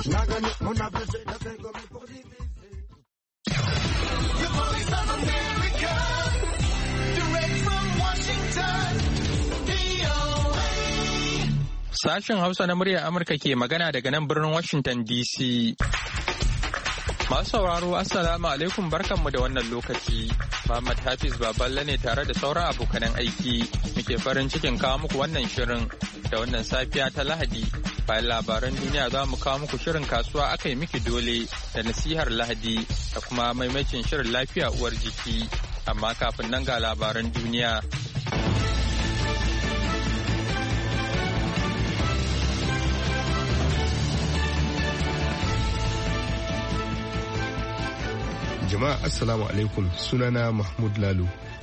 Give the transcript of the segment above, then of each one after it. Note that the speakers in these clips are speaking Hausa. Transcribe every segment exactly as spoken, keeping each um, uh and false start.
Sashen Hausa na muryar Amurka ke magana daga nan birnin Washington D C. Masu sauraro Assalamu alaikum barkanmu da wannan lokaci. Muhammad Hafiz Baballe ne tare da sauran abokanan aiki muke farin cikin kawo muku wannan shirin da wannan safiya ta Lahadi. Bayan labaran duniya za mu kawo muku shirin kasuwa aka yi miki dole da nasihar Lahadi da kuma maimacin shirin lafiya uwar jiki. Amma kafin nan ga labaran duniya. Jama'a assalamu alaikum, sunana Mahmud Lalo.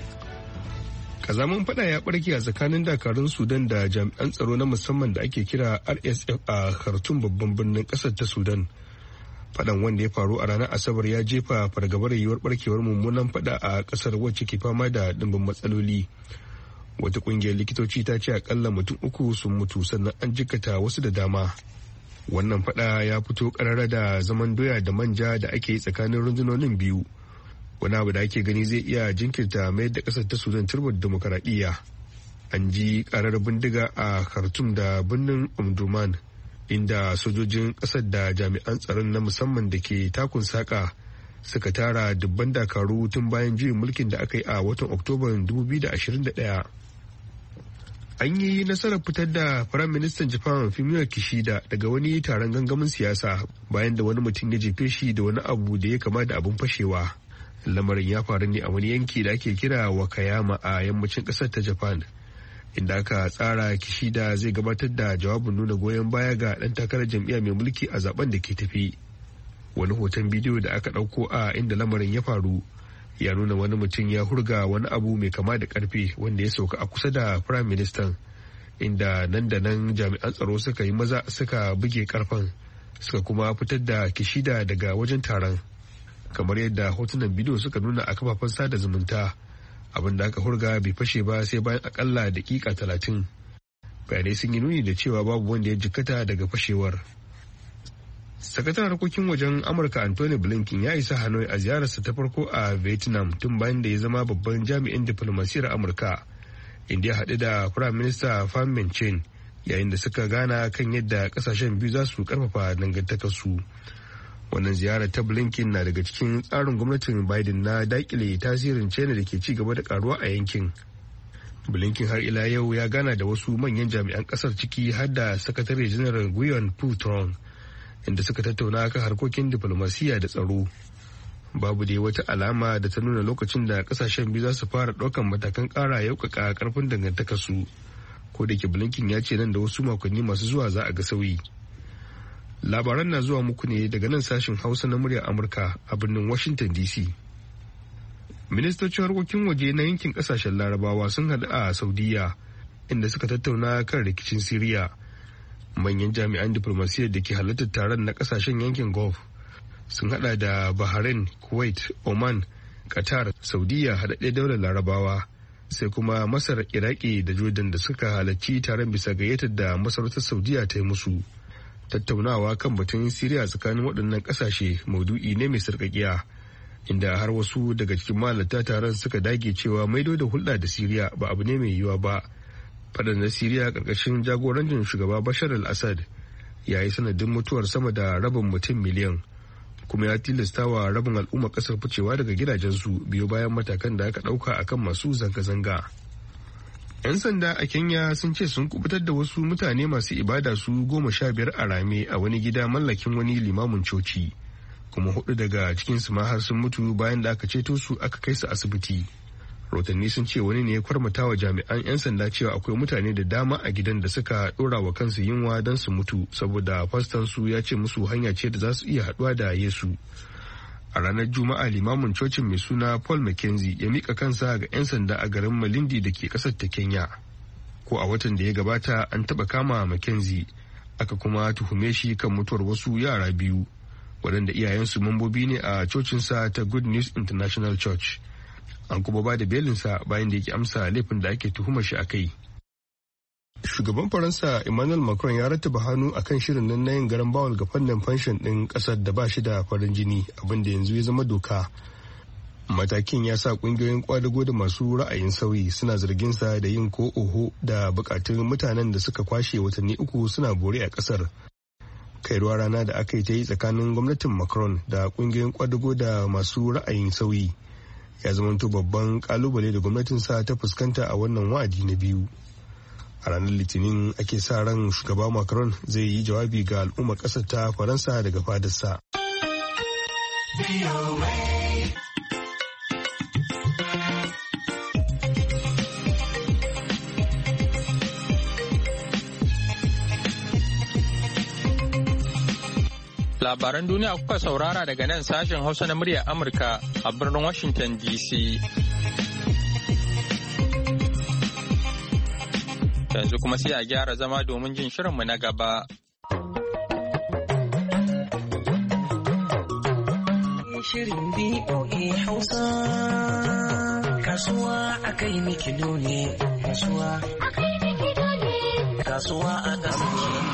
Kazamin fada ya barke a tsakanin dakarun Sudan da jami'an tsaro na musamman da ake kira R S F a Khartoum babban birnin kasar ta Sudan. Fadan wanda ya faru a ranar Asabar ya jefa fargabar yiwuwar barkewar mummunan fada a kasar wacce ke fama da dimbin matsaloli. Wata kungiyar likitoci ta ce akalla mutum uku sun mutu sannan an jikkata wasu da dama. Wannan fada ya fito karara da zaman doya da manja da ake yi tsakanin rundunonin biyu, wani abu da ake gani zai iya jinkirta mayar da kasar ta Sudan turbar demokaradiyya. An ji karar bindiga a Khartoum da birnin Omdurman, inda sojojin kasar da jami'an tsaron na musamman da ke takun saka suka tara dubban dakaru tun bayan juyin mulkin da aka yi a watan Oktoban dubu biyu da ashirin da ɗaya. An yi nasarar fitar da Firayim Ministan Japan Fumio Kishida daga wani taron gangamin siyasa bayan da wani mutum ya jefe shi da wani abu da ya kama da abin fashewa. Lamarin ya faru ne a wani yanki da ake kira Wakayama a yammacin ƙasar ta Japan, inda aka tsara Kishida zai gabatar da jawabin nuna goyon baya ga ɗan takarar jam'iyya mai mulki a zaben da ke tafi. Wani hoton bidiyo da aka ɗauko a inda lamarin ya faru ya nuna wani mutum ya hurga wani abu mai kama da karfe wanda ya sauka a kusa da Prime Minister, inda nan da nan jami'an tsaro suka yi maza suka buge karfen suka kuma fitar da Kishida daga wajen taron. Kamar yadda hotunan bidiyo suka nuna a kafafen sada zumunta, abin da aka hurga bai fashe ba sai bayan akalla dakika talatin. Bayanai sun yi nuni da cewa babu wanda ya jikkata daga fashewar. Sakataren harkokin wajen Amurka Anthony Blinken ya isa Hanoi a ziyararsa ta farko a Vietnam tun bayan da ya zama babban jami'in diplomasiyar Amurka, inda ya haɗu da Prime Minister Pham Minh Chinh yayin da suka gana kan yadda kasashen biyu za su karfafa dangantakarsu. Wannan ziyarar ta Blinken na daga cikin tsarin gwamnatin Biden na dakile tasirin China da ke ci gaba da karuwa a yankin. Blinken har ila yau ya gana da wasu manyan jami'an kasar ciki har da Sakatare Janar Nguyen Phu Trong, inda suka tattauna kan harkokin diflomasiyya da tsaro. Babu dai wata alama da ta nuna lokacin da kasashen biyu za su fara ɗaukan matakan ƙara yaukaka karfin dangantakarsu, ko da ke Blinken ya ce nan da wasu makonni masu zuwa za a ga sauyi. Labaran na zuwa muku ne daga nan sashen Hausa na muryar Amurka a birnin Washington D C. Ministocin harkokin waje na yankin kasashen Larabawa sun haɗu a Saudiya, inda suka tattauna kan rikicin Siriya. Manyan jami'an diplomasiyyar da ke halartar taron na kasashen yankin Gulf sun hada da Bahrain, Kuwait, Oman, Qatar, Saudiya, haɗaɗɗen daular Larabawa, sai kuma Masar, Iraki da Jordan da suka halarci taron bisa gayyatar da masarautar Saudiya ta yi musu. Tattaunawa kan batun Siriya tsakanin waɗannan ƙasashe maudu'i ne mai sarƙaƙiya, inda har wasu daga cikin mahalarta taron suka dage cewa maido da hulɗa da Siriya ba abu ne mai yiwuwa ba. Faɗan na Siriya ƙarƙashin jagorancin shugaba Bashar al-Assad ya yi sanadin mutuwar sama da rabin mutum miliyan, kuma ya tilasta wa rabin al'umma ƙasar ficewa daga gidajensu biyo bayan matakan da aka ɗauka akan masu zanga-zanga. 'Yan sanda a Kenya sun ce sun kubutar da wasu mutane masu ibada su goma sha biyar a rame a wani gida mallakin wani limamin coci, kuma hudu daga cikinsu ma har sun mutu bayan da aka ceto su aka kai su asibiti. Rotanni sun ce wani ne ya kwarmata wa jami'an 'yan sanda cewa akwai mutane da dama a gidan da suka dora wa kansu yunwa don su mutu saboda fastansu ya ce musu hanya ce da za su iya haduwa da Yesu. A ranar Juma'a limamin cocin mai suna Paul Mackenzie ya mika kansa ga 'yan sanda a garin Malindi da ke kasar ta Kenya. Ko a watan da ya gabata an taba kama Mackenzie, aka kuma tuhume shi kan mutuwar wasu yara biyu waɗanda iyayensu mambobi ne a cocinsa ta Good News International Church. An kuma ba da belinsa bayan da yake amsa laifin da ake tuhumar shi a kai. Shugaban Faransa Emmanuel Macron ya rattaba hannu akan shirin nan na yin garan bawul ga fannin fanshin ɗin ƙasar da ba shi da farin jini, abin da yanzu ya zama doka. Matakin ya sa ƙungiyoyin kwadago da masu ra'ayin sauyi suna zargin sa da yin ko oho da bukatun mutanen da suka kwashe watanni uku suna bore a ƙasar. Kai ruwa rana da aka yi ta yi tsakanin gwamnatin Macron da ƙungiyoyin kwadago da masu ra'ayin sauyi ya zamanto babban kalubale da gwamnatinsa ta fuskanta a wannan wa'adi na biyu. A ranar Litinin ake sa ran shugaba Macron zai yi jawabi ga al'ummar ƙasar ta Faransa daga fadarsa. Labaran duniya kuka saurara daga nan sashen Hausa na muryar Amurka a birnin Washington D C. Yanzu kuma sai a gyara zama domin jin shirinmu na gaba. Shirin B O A Hausa, kasuwa a kai mikido ne, kasuwa a kai mikido ne, kasuwa a kasance.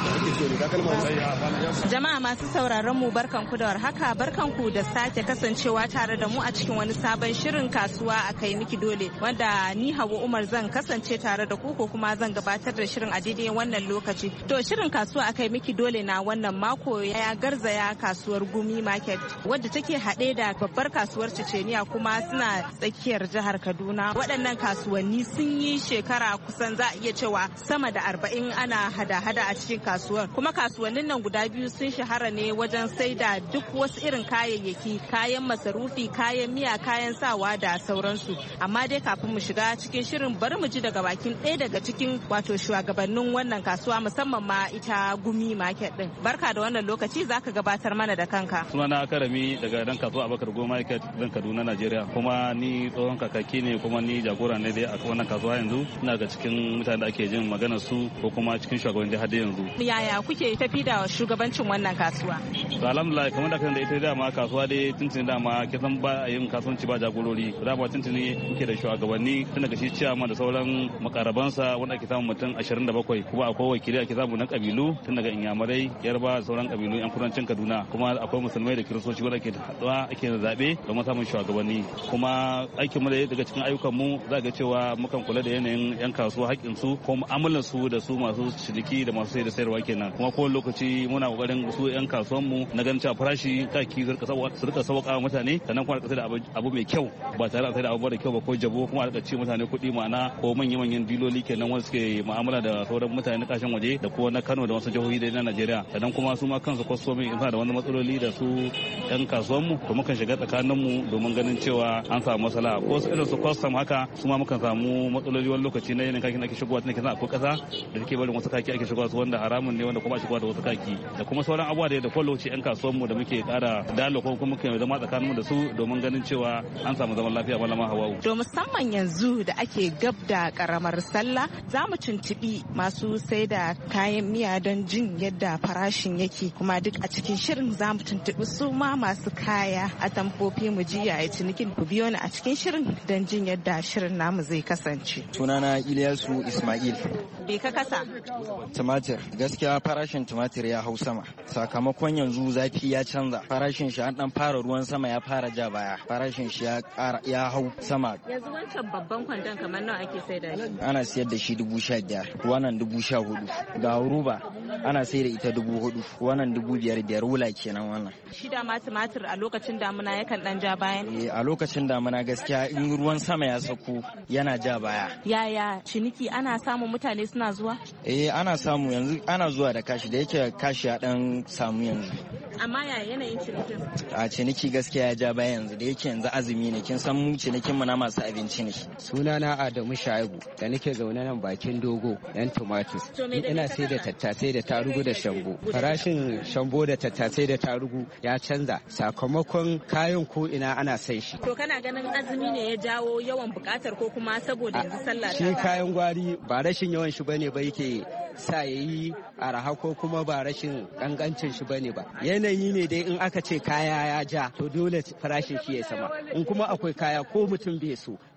Jama'a masu sauraron mu barkanku da warhaka, barkanku da sake kasancewa tare da mu a cikin wani sabon shirin kasuwa a kai miki dole, wanda ni Hauwa Umar zan kasance tare da ku ko kuma zan gabatar da shirin a daidai wannan lokaci. To shirin kasuwa a kai miki dole na wannan mako ya garzaya kasuwar Gumi Market, wadda take haɗe da babbar kasuwar Ceceniya kuma suna tsakiyar jihar Kaduna. Waɗannan kasuwanni sun yi shekara kusan za a iya cewa sama da arba'in ana hada-hada a cikin kasuwar, kuma kasuwannin nan guda biyu sun shahara ne wajen saida duk wasu irin kayayyaki, kayan masarufi, kayan miya, kayan sawa da sauransu. Amma dai kafin mu shiga cikin shirin bari mu ji daga bakin ɗaya daga cikin wato shugabannin wannan kasuwa, musamman ma ita Gumi Market din. Barka da wannan lokaci, zaka gabatar mana da kanka. Sunana Karami daga dan kasuwa Abubakar Gumi Market dan Kaduna, Najeriya. Kuma ni tsohon kakaki ne, kuma ni jagora ne dai a wannan kasuwa yanzu. Ina ga cikin mutanen da ake jin maganar su ko kuma cikin shugaban jihar da yanzu. Yaya kuke tafi da shugabancin wannan kasuwa? To alhamdulillah, kamar da kan da ita dama kasuwa dai tuntuni dama kisan ba a yin kasuwanci ba jagorori. Dama tuntuni muke da shugabanni tun daga shi ciyama da sauran makarabansa wanda ake samun mutum ashirin da bakwai, kuma akwai wakili ake samu na kabilu tun daga Inyamurai, Yarba da sauran kabilu yan kudancin Kaduna, kuma akwai musulmai da kiristoci wanda ake haɗuwa ake zaɓe domin samun shugabanni. Kuma aikin mu da daga cikin ayyukan mu za ga cewa mukan kula da yanayin yan kasuwa, haƙƙin su ko mu'amalar su da su masu ciniki da masu sai da sayarwa kenan. Kuma kowane lokaci muna kokarin su yan kasuwan mu na ganin cewa farashi kaki su rika sauƙa mutane, sannan kuma rika da abu mai kyau ba tare da sai da abu da kyau ba ko jabo, kuma rika ci mutane kuɗi ma'ana ko manyan manyan diloli kenan wanda suke mu'amala da sauran mutane na kashin waje da kuma na Kano da wasu jihohi da na Najeriya. Sannan kuma su ma kansu kwastomi in da wani matsaloli da su yan kasuwan mu to mukan shiga tsakanin mu domin ganin cewa an samu matsala. Ko su irin su kwastam haka su ma mukan samu matsaloli wani lokaci na yanayin kakin ake shigowa tun kisa akwai ƙasa da take barin wasu kaki ake shigowa su wanda haramun ne, wanda kuma shigowa da wasu kaki da kuma sauran abubuwa da da kwalloci yan kasuwan mu da muke kara dalo ko kuma muke zama tsakanin mu da su domin ganin cewa an samu zaman lafiya malama Hawwa. To musamman yanzu da ake gab da karamar sallah, za mu tuntubi masu sai da kayan miya don jin yadda farashin yake, kuma duk a cikin shirin za mu tuntubi su ma masu kaya a tamfofi mu ji yaya cinikin. Ku biyo ni a cikin shirin don jin yadda shirin namu zai kasance. Sunana Ilyasu Ismail. Bai ka kasa? Tumatir. Gaskiya farashin tumatir ya hau sama. Sakamakon yanzu zafi ya canza. Farashin shi an dan fara ruwan sama ya fara ja baya. Farashin shi ya ƙara ya hau sama. Yanzu wancan babban kwandon kamar nawa ake saida shi? Ana siyar da shi dubu sha biyar. Wannan dubu sha hudu. Ga ruba ana sayar da ita dubu hudu. Wannan dubu biyar biyar wula kenan wannan. Shi da ma tumatir a lokacin damuna yakan dan ja baya. Eh, a lokacin damuna gaskiya in ruwan sama ya sako yana ja baya. Yaya ciniki, ana samun mutane suna zuwa? Eh, ana samu yanzu, ana zuwa da kashi da yake kashi ya dan samu yanzu. Amma ya yanayin cinikin? A ciniki gaskiya ya ja baya yanzu da yake yanzu azumi ne, kin san mu cinikin mu na masu abinci ne. Sunana Adamu Shaibu da nake zaune nan bakin dogo yan tomatoes. Ina sai da tattasai da tarugu da shambo. Farashin shambo da tattasai da tarugu ya canza sakamakon kayan ko ina ana sai shi. To kana ganin azumi ne ya jawo yawan bukatar ko kuma saboda yanzu sallah ta? Shi kayan gwari ba rashin yawan shi bane ba yake sa yayi araha ko kuma ba rashin kankancin shi bane ba. Yanayi ne dai in aka ce kaya ya ja to dole farashin shi ya sama. In kuma akwai kaya ko mutum bai so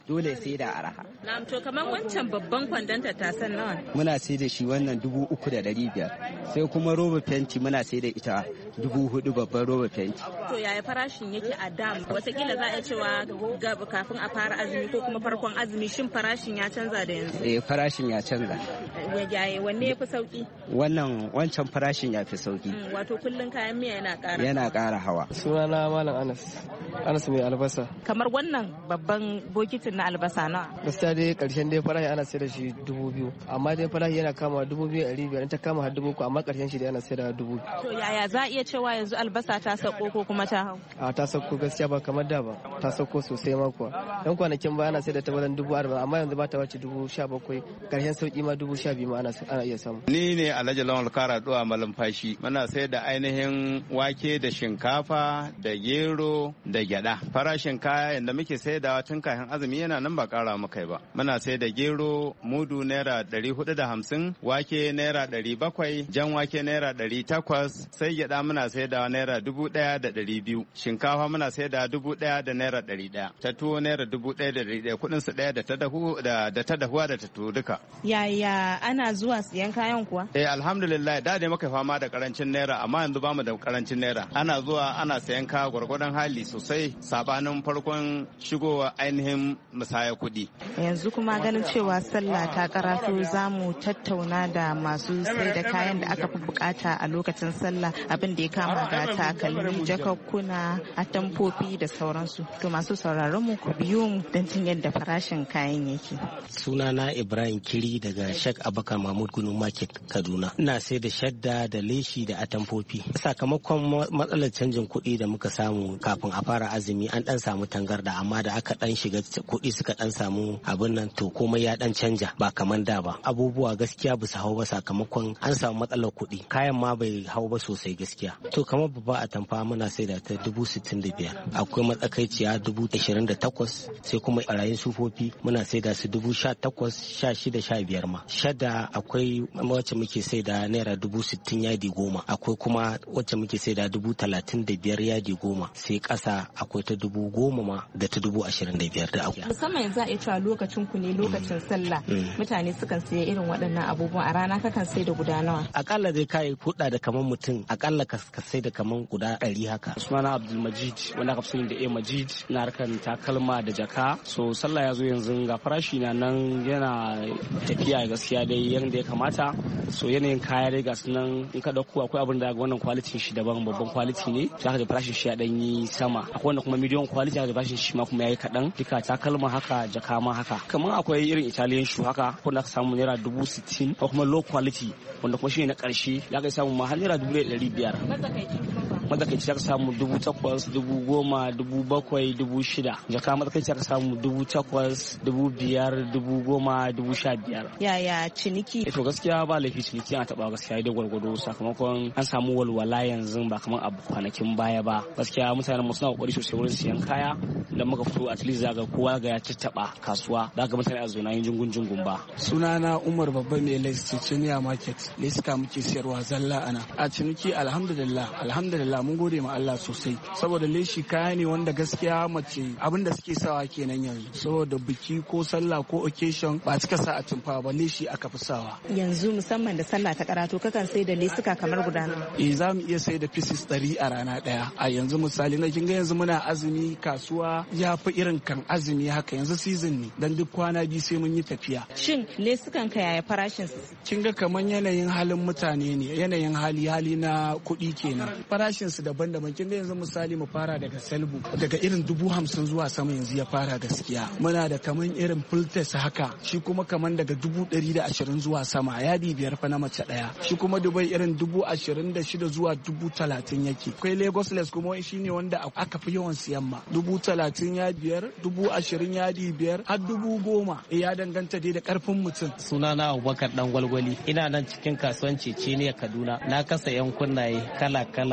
dole sai da araha. Na'am, to kamar wancan babban kwandon tattasan nawa? Muna sai da shi wannan dubu uku da ɗari biyar. Sai kuma roba fenti muna sai da ita dubu hudu babban roba fenti. To yaya farashin yake a dam? Wataƙila za a cewa kafin a fara azumi ko kuma farkon azumi, shin farashin ya canza da yanzu? Eh, farashin ya canza. Yaye wanne ya fi sauki? Wannan wancan farashin ya fi sauki. Wato kullun kayan miya yana ƙara. Yana ƙara hawa. Sunana Malam Anas. Anas mai albasa. Kamar wannan babban bokitin na albasa nawa? Gaskiya dai karshen dai farashi ana sai da shi dubu biyu. Amma dai farashi yana kama dubu biyu ɗari biyar, in ta kama har dubu uku, amma karshen shi dai ana sai da dubu biyu. To yaya za a iya cewa yanzu albasa ta sauko ko kuma ta hau? A ta sauko gaskiya ba kamar da ba. Ta sauko sosai ma kuwa. Dan kwanakin ba ana sai da ta wajen dubu arba'in, amma yanzu ba ta wace dubu sha bakwai. Karshen sauki ma dubu sha biyu ma ana iya samu. Ni ne Alhaji Lawal Karaduwa Malumfashi. Muna sai da ainihin wake da shinkafa da gero da gyada. Farashin kaya yadda muke saidawa tun kafin azumi yana nan ba kara muka ba. Muna sai da gero mudu naira ɗari hudu da hamsin, wake naira ɗari bakwai, jan wake naira ɗari takwas, sai gyada muna saidawa naira dubu ɗaya da ɗari biyu. Shinkafa muna saidawa dubu ɗaya da naira ɗari ɗaya. Ta tuwo naira dubu ɗaya da ɗari ɗaya. Kuɗin su ɗaya da ta dahu da ta dahuwa da ta tuwo duka. Yaya ana zuwa siyan kayan kuwa? Eh alhamdulillah, da dai muka fama da karancin naira, amma yanzu bamu da karancin naira. Ana zuwa ana sayan kaya gwargwadon hali sosai, sabanin farkon shigowa ainihin musaya kuɗi. Yanzu kuma ganin cewa sallah ta karatu, za mu tattauna da masu sai da kayan da aka fi bukata a lokacin sallah, abin da ya kama da takalmi, jakakkuna, atamfofi da sauransu. To masu sauraron mu ku biyo mu don jin yadda farashin kayan yake. Sunana Ibrahim Kiri daga Sheikh Abubakar Mahmud Gunu Market Kaduna. Ina sai da shadda da leshi da atamfofi. Sakamakon matsalar canjin kuɗi da muka samu kafin a fara azumi, an dan samu tangarda, amma da aka dan shiga kuɗi suka dan samu abin nan, to komai ya dan canja ba kamar da ba. Abubuwa gaskiya ba su hau ba sakamakon an samu matsalar kuɗi. Kayan ma bai hau ba sosai gaskiya. To kamar babba atamfa muna sai da ta dubu sittin da biyar. Akwai matsakaiciya dubu ashirin da takwas, sai kuma barayin sufofi muna sai da su dubu sha takwas, sha shida, sha biyar ma. Shadda akwai wacce muke sai da naira dubu sittin yadi goma. Akwai kuma wacce muke sai da dubu talatin da biyar yadi goma. Sai ƙasa akwai ta dubu goma ma da ta dubu ashirin da biyar da akwai. Musamman yanzu a iya cewa lokacin ku ne lokacin sallah. Mutane sukan siya irin waɗannan abubuwan. A rana kakan sai da guda nawa? Akalla dai kai kuɗa da kaman mutum, akalla ka sai da kaman guda ɗari haka. Sunana Abdulmajid, wanda aka fi sani da A Majid, na harkar takalma da jaka. So sallah ya zo yanzu, ga farashi na nan yana tafiya gaskiya dai yadda ya kamata. So yanayin kaya dai ga su nan, in ka dauko akwai abin da wannan kwalitin shi daban, babban kwaliti ne, za ka ga farashin shi ya dan yi sama. Akwai wanda kuma medium quality, za ka ga farashin shi ma kuma yayi kaɗan. Duka takalma haka, jaka ma haka. Kamar akwai irin Italian shoe haka, wanda aka samu naira dubu sittin, ko kuma low quality, wanda kuma shi ne na ƙarshe, za ka samu ma har naira dubu ɗari biyar. Matsakaici aka samu dubu takwas, dubu goma, dubu bakwai, dubu shida. Jaka matsakaici aka samu dubu takwas, dubu biyar, dubu goma, dubu sha biyar. Yaya ciniki? To gaskiya ba laifi ciniki ana taɓa gaskiya dai gwargwado, sakamakon an samu walwala yanzu ba kamar abu kwanakin baya ba. Gaskiya mutanen mu suna kokari sosai wurin siyan kaya, da muka fito at least zaga kowa ga ya tattaba kasuwa, da ga mutane a zona yin jingun jingun ba. Sunana Umar Babba mai Lais Ciciniya Market, Leska muke siyarwa zalla ana. A ciniki alhamdulillah, alhamdulillah mun gode ma Allah sosai, saboda leshi kaya ne wanda gaskiya mace abin da suke sawa kenan yanzu, saboda biki ko sallah ko occasion ba cika sa a tumfa ba, leshi aka fi sawa. Yanzu musamman da sallah ta karatu kakan sai da lesuka kamar guda nawa? Eh za mu iya sai da pieces ɗari a rana ɗaya. A yanzu misali na kinga yanzu muna azumi, kasuwa ya fi irin kan azumi haka, yanzu season ne, dan duk kwana biyu sai mun yi tafiya. Shin lesukan ka yaya farashin su? Kinga kaman yanayin halin mutane ne, yanayin hali hali na kuɗi kenan. Farashin su daban-daban. Kinga yanzu misali mu fara daga selbu, daga irin dubu hamsin zuwa sama yanzu ya fara gaskiya. Muna da kaman irin fultes haka, shi kuma kaman daga dubu ɗari da ashirin zuwa sama, yadi biyar fa na mace ɗaya. Shi kuma Dubai irin dubu ashirin da shida zuwa dubu talatin yake. Akwai Lagos Les kuma shi ne wanda aka fi yawan siyan ma. Dubu talatin ya biyar, dubu ashirin yadi biyar, har dubu goma. Ya danganta dai da karfin mutum. Sunana Abubakar Dan Gwalgwali. Ina nan cikin kasuwan Ceceniya Kaduna. Na kasa yan kunnaye kala-kala ga su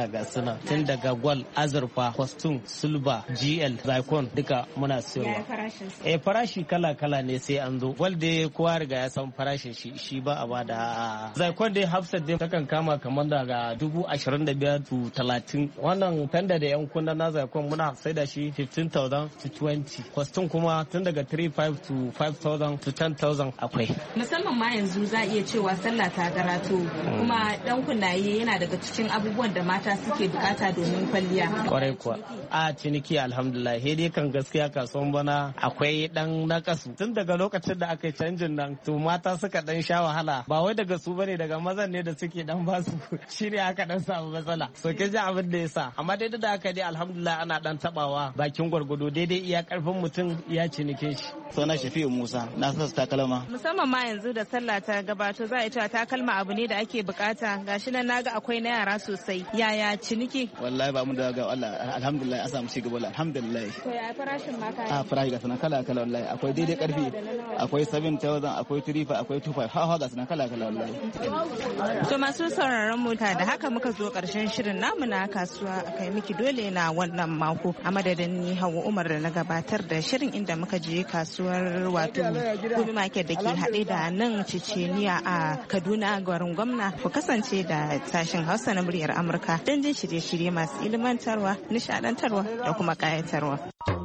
suna tun daga gwal, azurfa, costume, silver, G L, Zycon duka muna siyarwa. Eh farashi kala-kala ne sai an zo. Gwal dai kowa riga ya san farashin shi shi ba a bada. Zycon dai Hafsat dai takan kama kamar daga dubu ashirin da biyar to talatin. Wannan fenda da yan kunna na Zycon muna sai da shi fifteen thousand to twenty. Costume kuma tun daga three five to five thousand to ten thousand akwai. Musamman ma yanzu za a iya cewa sallah ta garato kuma dan kunnaye yana daga cikin abubuwan da mata suke bukata domin kwalliya. Kwarai kuwa. A ciniki alhamdulillah he dai kan gaskiya kasuwan bana akwai dan nakasu tun daga lokacin da aka yi canjin nan to mata suka dan sha wahala ba wai daga su bane daga mazan ne da suke dan basu shi ne aka dan samu matsala so ke ji abin da yasa amma dai da aka dai alhamdulillah ana dan tabawa bakin gwargwado daidai iya karfin mutum iya cinike shi. Suna Shafi'u Musa na sa takalma. Musamman ma yanzu da sallah ta gabato za a cewa takalma abu ne da ake bukata gashi nan naga akwai na yara sosai yaya ciniki. Wallahi ba mu da ga Allah alhamdulillah an samu cigaba alhamdulillah. To ya farashin ma kai? A farashi ga sanan kala kala wallahi akwai daidai karfi akwai seven thousand akwai three five akwai two five ha ha ga sanan kala kala wallahi. To masu sauraron mu da haka muka zo karshen shirin namu na kasuwa akai miki dole na wannan mako a madadin ni Hauwa Umar da na gabatar da shirin inda muka je kasuwar wato Gobe Market da ke haɗe da nan Ceceniya a Kaduna garin gwamna ku kasance da sashen Hausa na muryar Amurka don jin shirye-shirye masu ilmantarwa, nishadantarwa da kuma kayatarwa.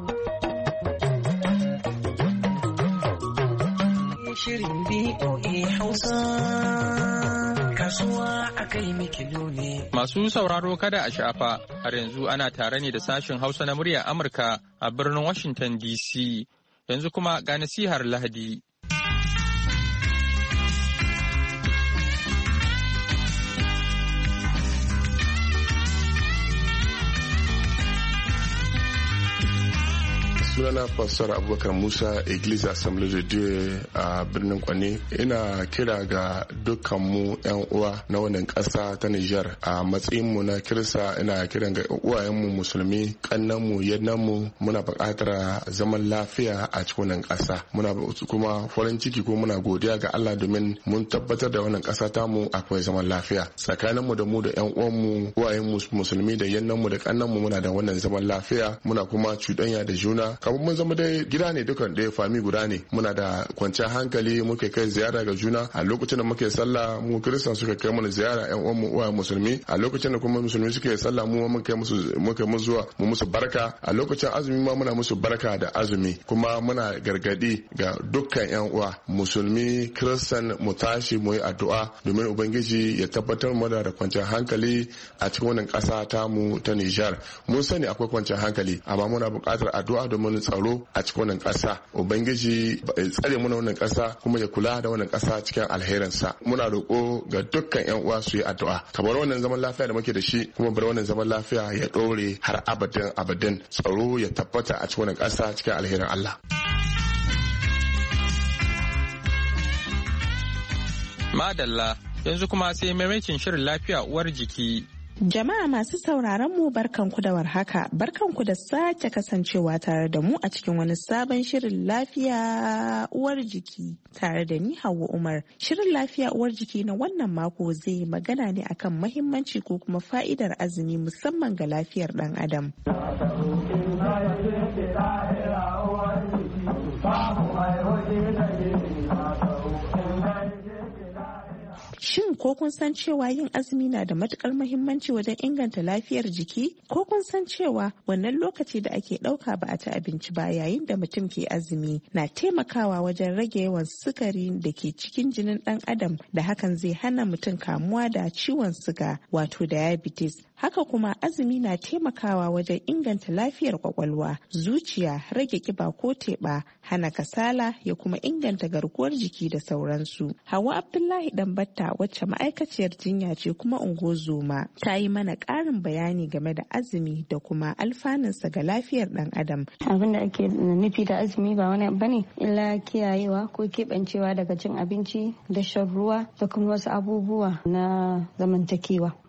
Shirin B O A Hausa kasuwa akai mikilo ne. Masu sauraro kada a shafa har yanzu ana tare ne da sashen Hausa na muryar Amurka a birnin Washington D C. Yanzu kuma ga nasihar Lahadi. sunana pastor abubakar musa iglesia assembly de dieu a birnin kwane ina kira ga dukkan mu yan uwa na wannan kasa ta niger a matsayin mu na kirista ina kiran ga uwayen mu musulmi kannan mu yannan mu muna buƙatar zaman lafiya a cikin wannan kasa muna kuma farin ciki ko muna godiya ga Allah domin mun tabbatar da wannan kasa ta mu akwai zaman lafiya tsakanin mu da mu da yan uwan mu uwayen mu musulmi da yannan mu da kannan mu muna da wannan zaman lafiya muna kuma cuɗanya da juna kamar mun zama dai gida ne dukan ɗaya fami guda ne muna da kwanciyar hankali muke kai ziyara ga juna a lokacin da muke sallah mu kiristan suka kai mana ziyara yan uwan mu uwa musulmi a lokacin da kuma musulmi suke sallah mu mun kai musu muke mu zuwa mu musu barka a lokacin azumi ma muna musu barka da azumi kuma muna gargadi ga dukkan yan uwa musulmi kiristan mu tashi mu yi addu'a domin ubangiji ya tabbatar mana da kwanciyar hankali a cikin wannan ƙasa ta mu ta Nijar mun sani akwai kwanciyar hankali amma muna buƙatar addu'a domin tsaro a cikin wannan ƙasa ubangiji ya tsare muna wannan ƙasa kuma ya kula da wannan ƙasa cikin alherinsa muna roƙo ga dukkan yan uwa su yi addu'a kamar wannan zaman lafiya da muke da shi kuma bar wannan zaman lafiya ya ɗore har abadin abadin tsaro ya tabbata a cikin wannan ƙasa cikin alherin Allah. Madalla yanzu kuma sai maimakin shirin lafiya uwar jiki. Jama'a masu sauraron mu barkanku da warhaka, barkanku da sake kasancewa tare da mu a cikin wani sabon shirin lafiya uwar jiki tare da ni Hauwa Umar. Shirin lafiya uwar jiki na wannan mako zai magana ne akan mahimmanci ko kuma fa'idar azumi musamman ga lafiyar ɗan adam. Shin ko kun san cewa yin azumi na da matukar muhimmanci wajen inganta lafiyar jiki? Ko kun san cewa wannan lokaci da ake ɗauka ba a ci abinci ba yayin da mutum ke azumi na taimakawa wajen rage yawan sukari da ke cikin jinin ɗan adam da hakan zai hana mutum kamuwa da ciwon suga wato diabetes. Haka kuma azumi na taimakawa wajen inganta lafiyar kwakwalwa, zuciya, rage kiba ko teɓa, hana kasala ya kuma inganta garkuwar jiki da sauransu. Hawa Abdullahi Dambatta wacce ma'aikaciyar jinya ce kuma ungozoma ta yi mana ƙarin bayani game da azumi da kuma alfanunsa ga lafiyar ɗan adam. Abin da ake nufi da azumi ba wani bane illa kiyayewa ko keɓancewa daga cin abinci da shan ruwa da kuma wasu abubuwa na zamantakewa.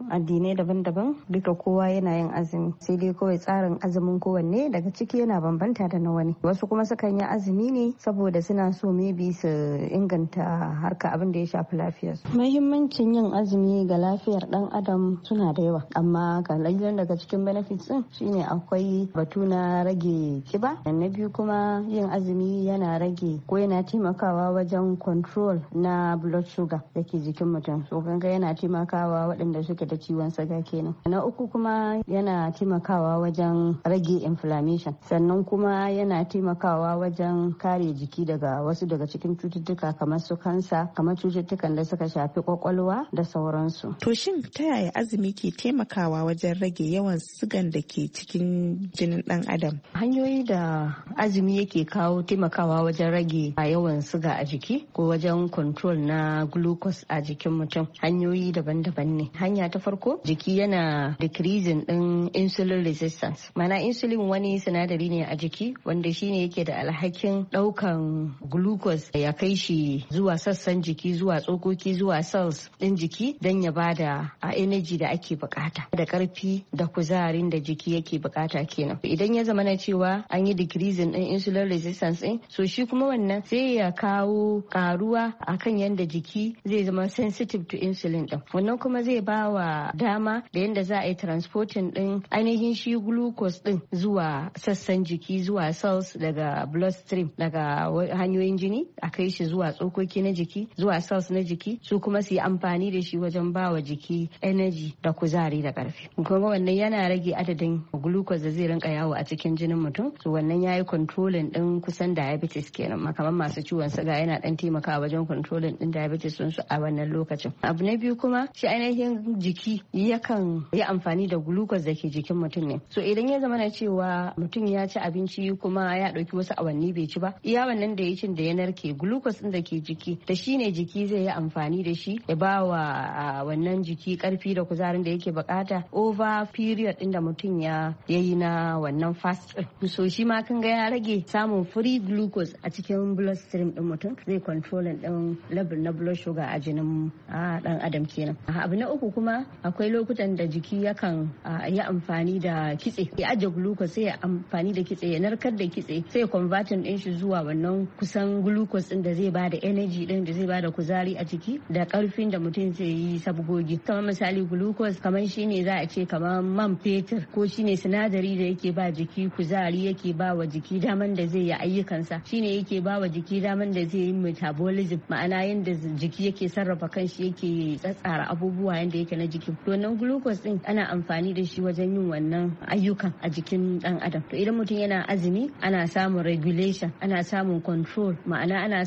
addinai daban-daban duka kowa yana yin azumi, sai dai kawai tsarin azumin kowanne daga ciki yana bambanta da na wani. Wasu kuma sukan yi azumi ne saboda suna so maybe su inganta harka abin da ya shafi lafiyarsu. Muhimmancin yin azumi ga lafiyar dan adam suna da yawa, amma kalilan daga cikin benefits din shine akwai batu na rage kiba. Na biyu kuma yin azumi yana rage ko yana taimakawa wajen control na blood sugar da ke jikin mutum, so kanga yana taimakawa waɗanda suke da ciwon suga kenan. Na uku kuma yana taimakawa wajen rage inflammation, sannan kuma yana taimakawa wajen kare jiki daga wasu daga cikin cututtuka kamar su kansa, kamar cututtukan da suka shafi kwakwalwa da sauransu. To shin ta yaya azumi ke taimakawa wajen rage yawan sugan da ke cikin jinin dan adam? Hanyoyi da azumi yake kawo taimakawa wajen rage yawan suga a jiki ko wajen control na glucose a jikin mutum, hanyoyi daban-daban ne. Hanya ta farko, jiki yana decreasing din insulin resistance. Mana insulin wani sinadari ne a jiki wanda shine yake da alhakin daukan glucose ya kai shi zuwa sassan jiki, zuwa tsokoki, zuwa cells din jiki don ya bada a energy da ake bukata, da karfi da kuzarin da jiki yake bukata kenan. Idan ya zama na cewa an yi decreasing din insulin resistance din, so shi kuma wannan sai ya kawo karuwa akan yanda jiki zai zama sensitive to insulin din. Wannan kuma zai ba wa dama da yanda za a yi transporting din ainihin shi glucose din zuwa sassan jiki, zuwa cells, daga bloodstream, daga hanyoyin jini a kai shi zuwa tsokoki na jiki, zuwa cells na jiki, su kuma su yi amfani da shi wajen ba wa jiki energy da kuzari da karfi. Kuma wannan yana rage adadin glucose da zai rinka yawo a cikin jinin mutum, so wannan yayi controlling din kusan diabetes kenan. Kamar masu ciwon suga yana dan taimakawa wajen controlling din diabetes sun su a wannan lokacin. Abu na biyu kuma shi ainihin jiki yakan yi amfani da glucose da ke jikin mutum ne. So idan ya zama na cewa mutum ya ci abinci kuma ya dauki wasu awanni bai ci ba, iya wannan da ya cin da ya narke glucose din da ke jiki da shi ne jiki zai yi amfani da shi ya ba wa wannan jiki karfi da kuzarin da yake bukata over period din da mutum ya yayi na wannan fast. So shi ma kan ga ya rage samun free glucose a cikin bloodstream din mutum, zai controlling din level na blood sugar a jinin dan adam kenan. Abu na uku kuma akwai lokutan da jiki yakan yi amfani da kitse, ya aje glucose sai ya amfani da kitse, ya narkar da kitse sai ya converting din shi zuwa wannan kusan glucose din da zai bada energy din da zai bada kuzari a jiki da karfin da mutum zai yi sabgogi. Kamar misali glucose kamar shine za a ce kamar man fetur, ko shine sinadari da yake ba jiki kuzari, yake ba wa jiki daman da zai yi ayyukansa, shine yake ba wa jiki daman da zai yi metabolism, ma'ana yadda jiki yake sarrafa kanshi, yake tsatsara abubuwa yadda yake na jiki. To nan glucose din ana amfani da shi wajen yin wannan ayyukan a jikin dan adam. To idan mutum yana azumi ana samun regulation, ana samun control, ma'ana ana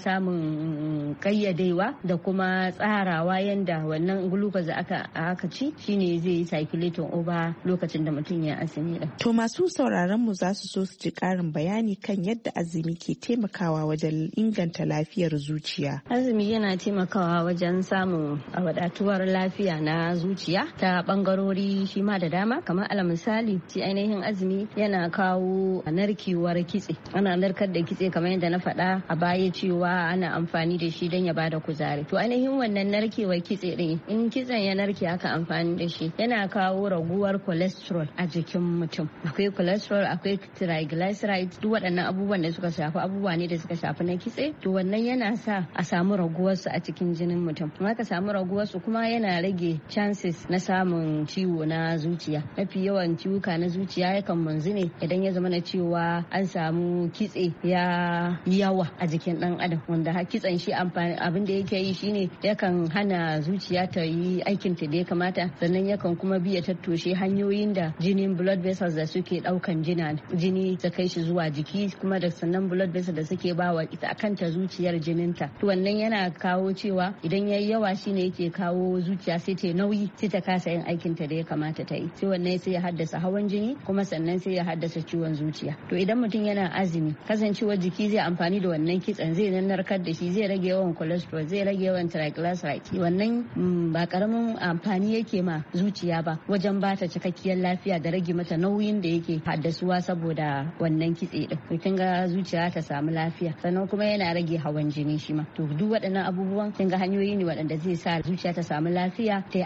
samun kayyadewa da kuma tsarawa yadda wannan glucose da aka aka ci shine zai yi circulating over lokacin da mutum ya azumi din. To masu sauraron mu za su so su ji karin bayani kan yadda azumi ke taimakawa wajen inganta lafiyar zuciya. Azumi yana taimakawa wajen samun wadatuwar lafiya na zuciya ta bangarori shi ma da dama. Kamar alal misali, shi ainihin azumi yana kawo narkewar kitse, ana narkar da kitse kamar yadda na faɗa a baya cewa ana amfani da shi don ya bada kuzari. To ainihin wannan narkewar kitse din, in kitsen ya narke aka amfani da shi, yana kawo raguwar cholesterol a jikin mutum. Akwai cholesterol, akwai triglycerides, duk waɗannan abubuwan da suka shafi abubuwa ne da suka shafi na kitse. To wannan yana sa a samu raguwar su a cikin jinin mutum. Kuma ka samu raguwar su kuma yana rage chances na samun ciwo na zuciya. Mafi yawan ciwuka na zuciya yakan manzu ne idan ya zama na cewa an samu kitse ya yawa a jikin dan adam, wanda kitsen shi amfani abin da yake yi shine yakan hana zuciya ta yi aikin ta da ya kamata, sannan yakan kuma biya tattoshe hanyoyin da jinin blood vessels da suke daukan jina jini ta kai shi zuwa jiki, kuma da sannan blood vessels da suke bawa ita kanta zuciyar jininta. To wannan yana kawo cewa idan yayi yawa shine yake kawo zuciya sai ta nauyi, sai ta kasa yin aikin ta da ya kamata ta yi, sai wannan sai ya haddasa hawan jini, kuma sannan sai ya haddasa ciwon zuciya. To idan mutum yana azumi, kasancewar jiki zai amfani da wannan kitsen, zai narkar da shi, zai rage yawan cholesterol, zai rage yawan triglycerides. Wannan ba karamin amfani yake ma zuciya ba wajen ba ta cikakkiyar lafiya da rage mata nauyin da yake haddasuwa saboda wannan kitse din. To kin ga zuciya ta samu lafiya, sannan kuma yana rage hawan jini shi ma. To duk waɗannan abubuwan kin ga hanyoyi ne waɗanda zai sa zuciya ta samu lafiya, ta yi aikin ta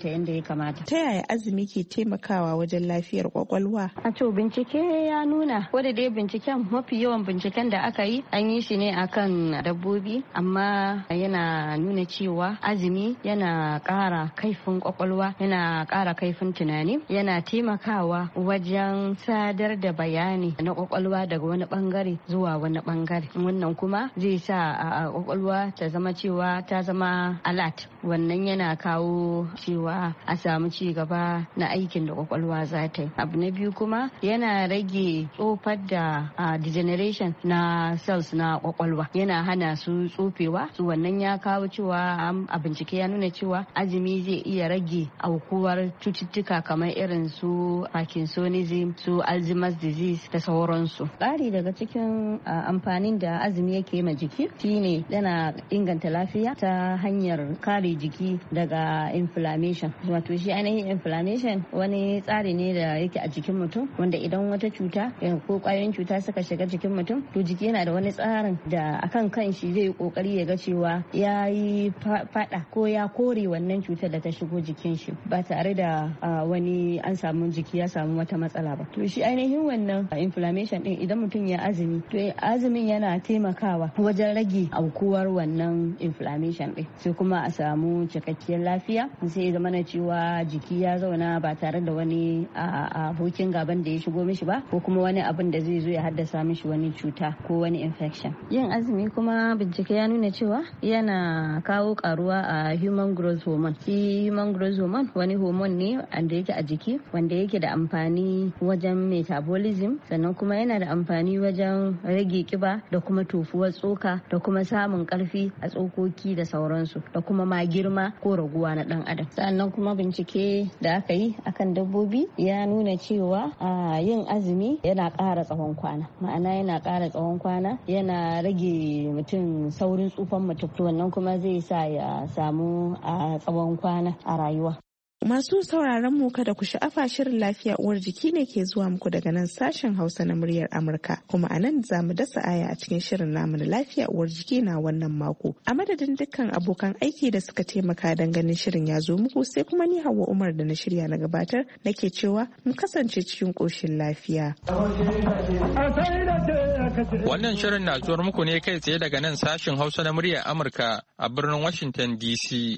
yadda ya kamata. Ta yaya azumi ke taimakawa wajen lafiyar kwakwalwa? A to bincike ya nuna, wadda dai binciken mafi yawan binciken da aka yi an yi shi ne akan dabbobi, amma yana nuna cewa azumi yana ƙara kaifin kwakwalwa, yana ƙara kaifin tunani, yana taimakawa wajen sadar da bayani na kwakwalwa daga wani bangare zuwa wani bangare. Wannan kuma zai sa a kwakwalwa ta zama cewa ta zama alert. Wannan yana kawo cewa a samu ci gaba na aikin da kwakwalwa za ta yi. Abu na biyu kuma yana rage tsofar da degeneration na cells na kwakwalwa, yana hana su tsofewa. Su wannan ya kawo cewa a bincike ya nuna cewa azumi zai iya rage aukuwar cututtuka kamar irin su Parkinsonism, su Alzheimer's disease da sauransu. Ƙari daga cikin amfanin da azumi yake ma jiki shine yana inganta lafiya ta hanyar kare jiki daga inflammation. Wato shi ainihin inflammation wani tsari ne da yake a jikin mutum, wanda idan wata cuta ko kwayoyin cuta suka shiga jikin mutum, to jiki yana da wani tsarin da akan kan shi zai yi kokari ya ga cewa ya yi fada ko ya kore wannan cutar da ta shigo jikin shi ba tare da wani an samu jiki ya samu wata matsala ba. To shi ainihin wannan inflammation din idan mutum ya azumi, to azumin yana taimakawa wajen rage aukuwar wannan inflammation din, sai kuma a samu cikakkiyar lafiya, sai ya zama na cewa jiki ya zauna ba tare da wani abokin gaban da ya shigo mishi ba, ko kuma wani abin da zai zo ya haddasa mishi wani cuta ko wani infection. Yin azumi kuma bincike ya nuna cewa yana kawo karuwa a human growth hormone. Shi human growth hormone wani hormone ne wanda yake a jiki, wanda yake da amfani wajen metabolism, sannan kuma yana da amfani wajen rage kiba da kuma tofuwar tsoka da kuma samun karfi a tsokoki da sauransu, da kuma ma girma ko raguwa na dan adam. Sannan kuma bincike da aka yi akan dabbobi ya nuna cewa a yin azumi yana ƙara tsawon kwana, ma'ana yana ƙara tsawon kwana, yana rage mutum saurin tsufan mutum, wannan kuma zai sa ya samu a tsawon kwana a rayuwa. Masu sauraron mu kada ku sha'afa, shirin lafiya uwar jiki ne ke zuwa muku daga nan sashen Hausa na muryar Amurka, kuma a nan za mu dasa aya a cikin shirin namu na lafiya uwar jiki na wannan mako. A madadin dukkan abokan aiki da suka taimaka don ganin shirin ya zo muku, sai kuma ni Hauwa Umar da na shirya na gabatar nake cewa mu kasance cikin ƙoshin lafiya. Wannan shirin na zuwar muku ne kai tsaye daga nan sashen Hausa na muryar Amurka a birnin Washington D C.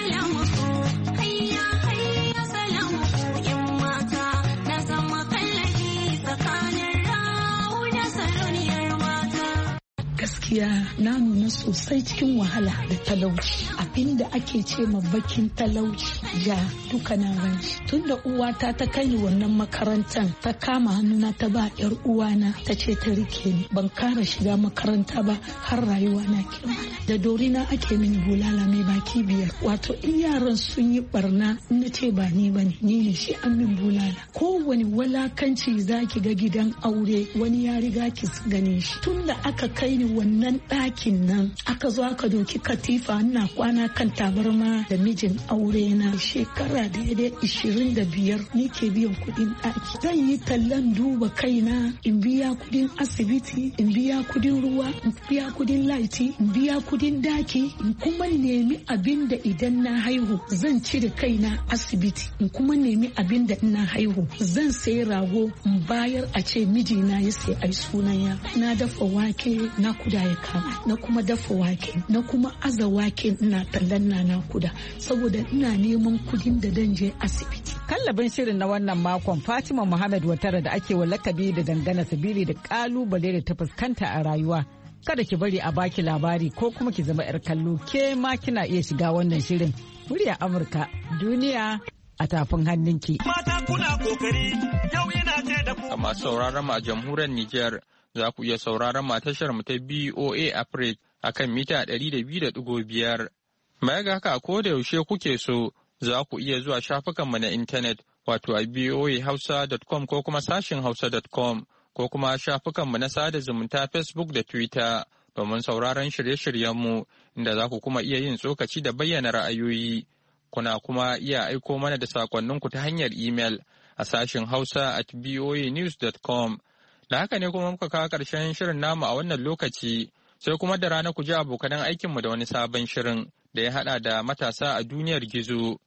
gaskiya na nuna sosai cikin wahala da talauci, abinda ake ce ma bakin talauci ja duka na ranci. Tunda uwata ta kai wannan makarantar ta kama hannuna ta ba yar uwana ta ce ta rike ni, ban kara shiga makaranta ba har rayuwa na kirmana. Da dorina ake mini bulala mai baki biyar, wato in yaran sun yi barna in na ce ba ni bane ni ne shi an min bulala. Kowane walakanci zaki ga gidan aure wani ya riga ki gane shi. Tunda aka kai ni wannan ɗakin nan aka zo aka doki katifa ina kwana kan tabarma da mijin aure na shekara daidai ishirin da biyar ni ke biyan kuɗin ɗaki. Zan yi tallan duba kaina in biya kuɗin asibiti, in biya kuɗin ruwa, in biya kuɗin laiti, in biya kuɗin daki, in kuma nemi abin da idan na haihu zan cire kaina asibiti, in kuma nemi abin da ina haihu zan sayi rago in bayar a ce mijina ya sai ai sunan ya. Na dafa wake na kuda ya kama, na kuma dafa wake, na kuma aza wake ina tallan na na kuda saboda ina neman kudin da dan je asibiti. Kallabin shirin na wannan makon Fatima Muhammad Watara da ake wa lakabi da dangana sabili da kalubale da ta fuskanta a rayuwa. Kada ki bari a baki labari ko kuma ki zama 'yar kallo, ke ma kina iya shiga wannan shirin. Murya Amurka, duniya a tafin hannunki. Mata kuna kokari, yau ina ce da ku. Amma sauraron mu a jamhuriyar Nijar za ku iya sauraron mu a tashar mu ta B O A Africa akan mita ɗari da biyu da ɗigo biyar. Baya ga haka ko da yaushe kuke so za ku iya zuwa shafukanmu na intanet wato a b o a hausa dot com ko kuma sashin hausa dot com ko kuma shafukanmu na sada zumunta Facebook da Twitter domin sauraron shirye-shiryenmu inda za ku kuma iya yin tsokaci da bayyana ra'ayoyi. Kuna kuma iya aiko mana da sakonninku ta hanyar email a sashin hausa at b o a news dot com. Da haka ne kuma muka kawo ƙarshen shirin namu a wannan lokaci, sai kuma da rana ku ji abokanan aikinmu da wani sabon shirin da ya haɗa da matasa a duniyar gizo.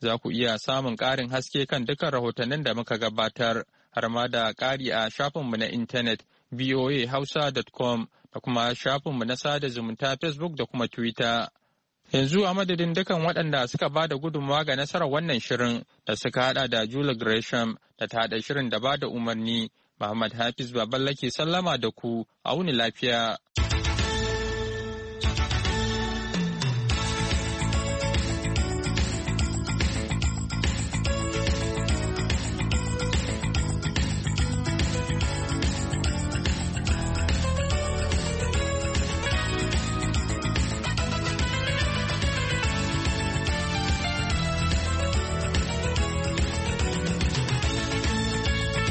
Za ku iya samun ƙarin haske kan dukkan rahotannin da muka gabatar, har ma da ƙari a shafinmu na intanet v o a hausa dot com da kuma shafinmu na sada zumunta Facebook da kuma Twitter. Yanzu a madadin dukan waɗanda suka ba da gudunmawa ga nasarar wannan shirin da suka haɗa da Julie Gresham da ta haɗa shirin da ba da umarni, Muhammad Hafiz Baballa ke sallama da ku, a wuni lafiya.